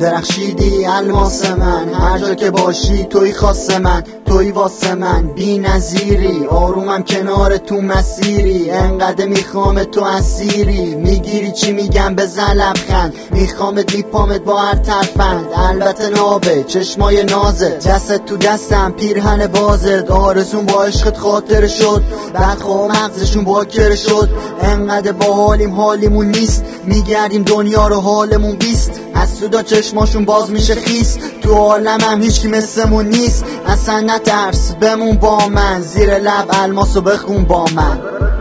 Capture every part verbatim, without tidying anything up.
درخشیدی الماس من، هر جا که باشی توی خاص من، توی واسه من بی نظیری. آرومم کنار تو مسیری، انقدر میخوام تو اسیری. میگیری چی میگم بزن لبخند، میخوامت میپامت با هر ترفند. البته نابه چشمای نازت، دستت تو دستم پیرهن بازت. آرزون با عشقت خاطر شد، بعد خواه مغزشون باکر شد. انقدر با حالیم حالیمون نیست، میگردیم دنیا رو حالمون بیست. از سودا چشماشون باز میشه خیس، تو عالمم هیچکی مثلمون نیست. اصلا نترس بمون با من، زیر لب الماسو بخون با من.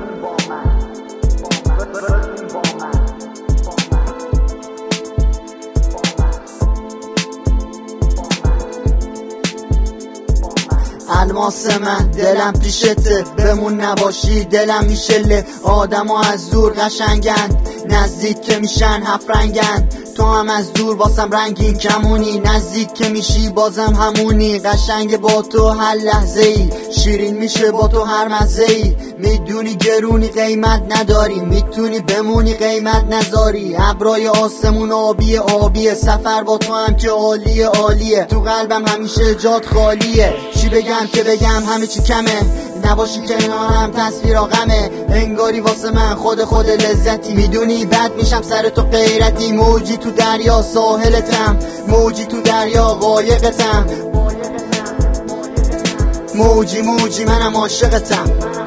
الماس من دلم پیشته، بمون نباشی دلم میشله. آدم ها از دور قشنگن، نزدیک که میشن هفرنگن. تو هم از دور واسم رنگین کمونی، نزدیک که میشی بازم همونی. قشنگ با تو هر لحظه ای، شیرین میشه با تو هر مزه ای. میدونی گرونی قیمت نداری، میتونی بمونی قیمت نذاری. ابرای آسمون آبی آبیه، سفر با تو هم که عالیه عالیه. تو قلبم همیشه جات خالیه، چی بگم که بگم همه چی کمه. نباشی کنارم تصویرا غمه، انگاری واسه من خود خود لذتی. میدونی بد میشم سر تو غیرتی، موجی تو دریا ساحلتم، موجی تو دریا قایقتم. موجی موجی منم عاشقتم.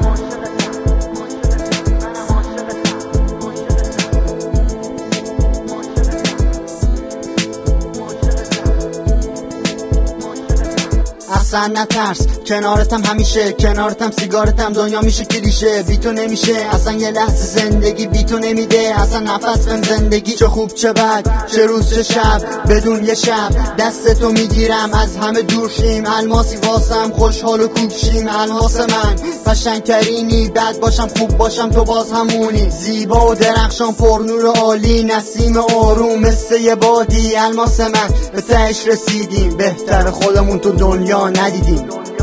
اصلا نترس کنارتم همیشه، کنارتم سیگارتم دنیا میشه کلیشه. بی تو نمیشه اصلا یه لحظه زندگی، بی تو نمیده اصلا نفس بهم زندگی. چه خوب چه بد چه روز چه شب، بدون یه شب دستتو میگیرم از همه دور شیم. الماسی واسم خوشحال و کوبشیم. الماس من قشنگترینی، بد باشم خوب باشم تو باز همونی. زیبا و درخشان پرنور عالی، نسیم آروم مثل یه بادی. الماس من به تهش رسیدیم، بهتر خودمون تو دنیا ندیدیم.